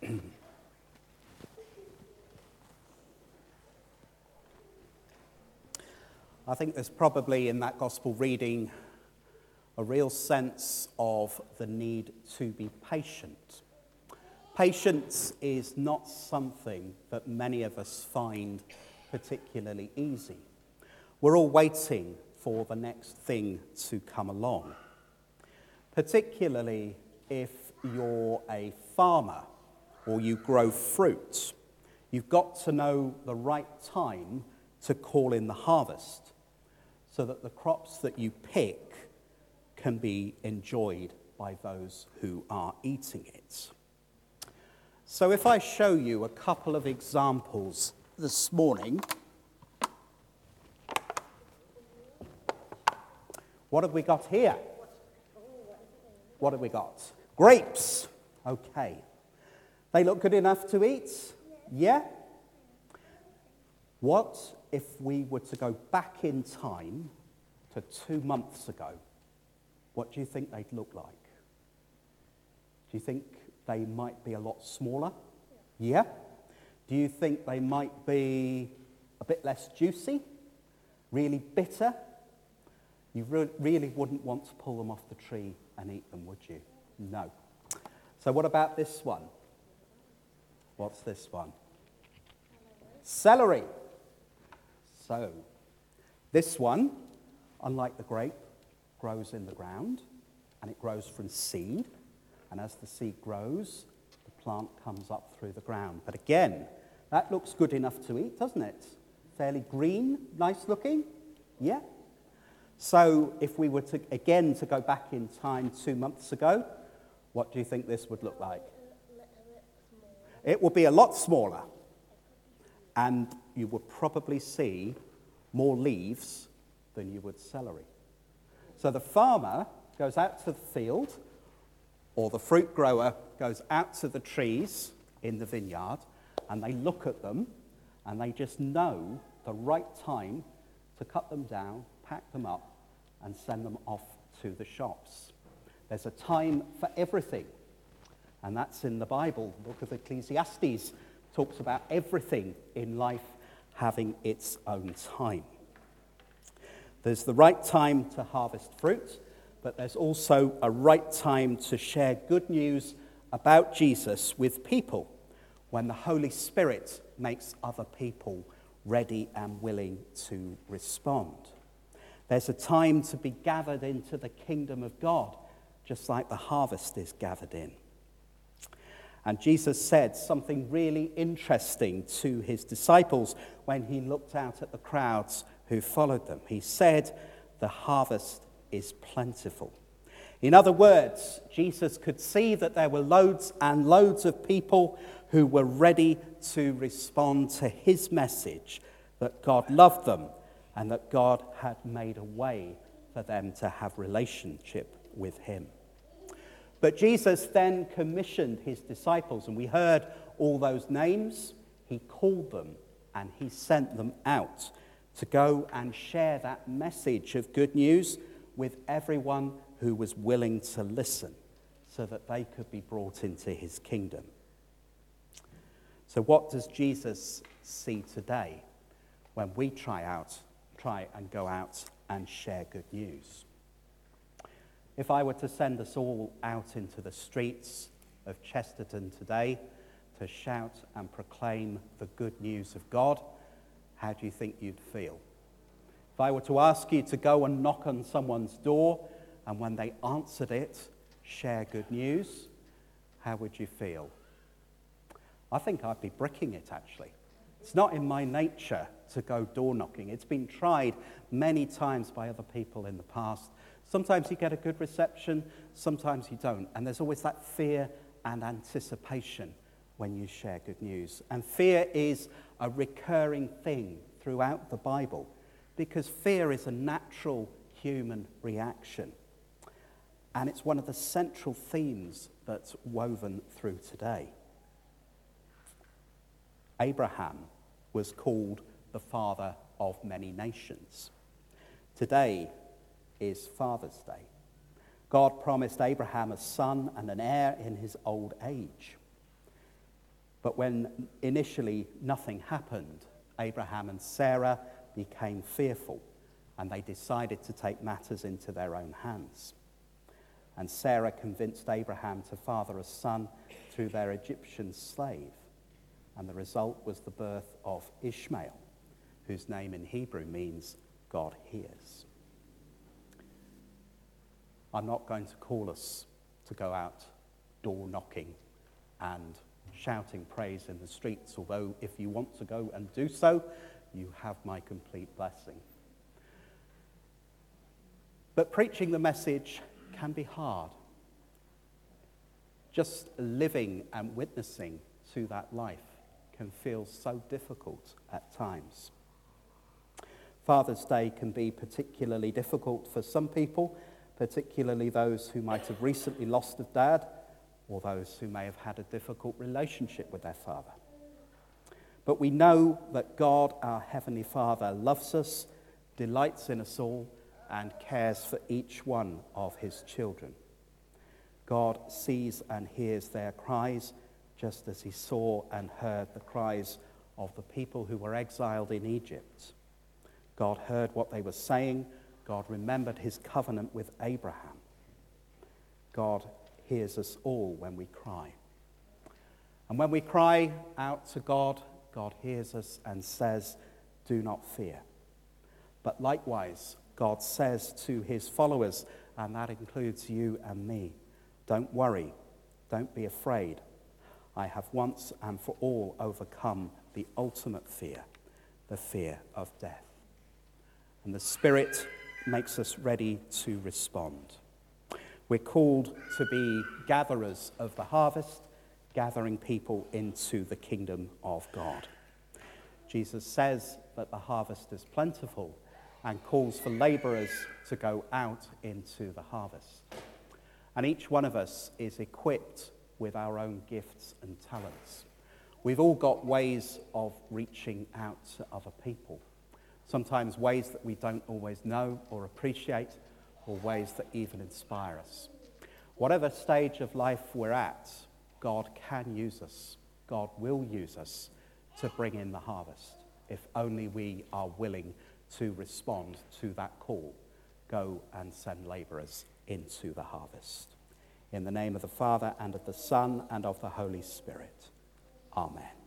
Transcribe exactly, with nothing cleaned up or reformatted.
I think there's probably in that gospel reading a real sense of the need to be patient. Patience is not something that many of us find particularly easy. We're all waiting for the next thing to come along, particularly if you're a farmer or you grow fruit. You've got to know the right time to call in the harvest so that the crops that you pick can be enjoyed by those who are eating it. So if I show you a couple of examples this morning, what have we got here? What have we got? Grapes. Okay. They look good enough to eat? Yeah? What if we were to go back in time to two months ago? What do you think they'd look like? Do you think they might be a lot smaller? Yeah? Do you think they might be a bit less juicy? Really bitter? You re- really wouldn't want to pull them off the tree and eat them, would you? No. So what about this one? What's this one? Celery. So, this one, unlike the grape, grows in the ground, and it grows from seed, and as the seed grows, the plant comes up through the ground. But again, that looks good enough to eat, doesn't it? Fairly green, nice looking, yeah? So, if we were to, again, to go back in time two months ago, what do you think this would look like? It will be a lot smaller, and you would probably see more leaves than you would celery. So the farmer goes out to the field, or the fruit grower goes out to the trees in the vineyard, and they look at them, and they just know the right time to cut them down, pack them up, and send them off to the shops. There's a time for everything, and that's in the Bible. The book of Ecclesiastes talks about everything in life having its own time. There's the right time to harvest fruit, but there's also a right time to share good news about Jesus with people when the Holy Spirit makes other people ready and willing to respond. There's a time to be gathered into the kingdom of God, just like the harvest is gathered in. And Jesus said something really interesting to his disciples when he looked out at the crowds who followed them. He said, "The harvest is plentiful." In other words, Jesus could see that there were loads and loads of people who were ready to respond to his message, that God loved them and that God had made a way for them to have relationship with him. But Jesus then commissioned his disciples, and we heard all those names. He called them and he sent them out to go and share that message of good news with everyone who was willing to listen, so that they could be brought into his kingdom. So what does Jesus see today when we try out, try and go out and share good news? If I were to send us all out into the streets of Chesterton today to shout and proclaim the good news of God, how do you think you'd feel? If I were to ask you to go and knock on someone's door, and when they answered it, share good news, how would you feel? I think I'd be bricking it, actually. It's not in my nature to go door knocking. It's been tried many times by other people in the past. Sometimes you get a good reception, sometimes you don't. And there's always that fear and anticipation when you share good news. And fear is a recurring thing throughout the Bible, because fear is a natural human reaction. And it's one of the central themes that's woven through today. Abraham was called the father of many nations. Today is Father's Day. God promised Abraham a son and an heir in his old age. But when initially nothing happened, Abraham and Sarah became fearful, and they decided to take matters into their own hands. And Sarah convinced Abraham to father a son through their Egyptian slave, and the result was the birth of Ishmael, whose name in Hebrew means God hears. I'm not going to call us to go out door knocking and shouting praise in the streets, although if you want to go and do so, you have my complete blessing. But preaching the message can be hard. Just living and witnessing to that life can feel so difficult at times. Father's Day can be particularly difficult for some people, particularly those who might have recently lost a dad, or those who may have had a difficult relationship with their father. But we know that God, our Heavenly Father, loves us, delights in us all, and cares for each one of his children. God sees and hears their cries, just as he saw and heard the cries of the people who were exiled in Egypt. God heard what they were saying. God remembered his covenant with Abraham. God hears us all when we cry. And when we cry out to God, God hears us and says, "Do not fear." But likewise, God says to his followers, and that includes you and me, "Don't worry, don't be afraid. I have once and for all overcome the ultimate fear, the fear of death." And the Spirit makes us ready to respond. We're called to be gatherers of the harvest, gathering people into the kingdom of God. Jesus says that the harvest is plentiful and calls for laborers to go out into the harvest. And each one of us is equipped with our own gifts and talents. We've all got ways of reaching out to other people. Sometimes ways that we don't always know or appreciate, or ways that even inspire us. Whatever stage of life we're at, God can use us. God will use us to bring in the harvest, if only we are willing to respond to that call. Go and send laborers into the harvest. In the name of the Father, and of the Son, and of the Holy Spirit. Amen.